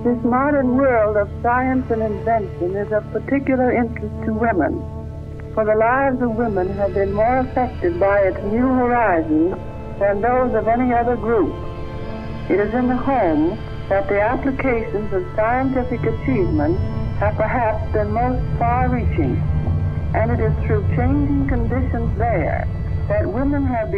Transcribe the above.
This modern world of science and invention is of particular interest to women, for the lives of women have been more affected by its new horizons than those of any other group. It is in the home that the applications of scientific achievement have perhaps been most far-reaching, and it is through changing conditions there that women have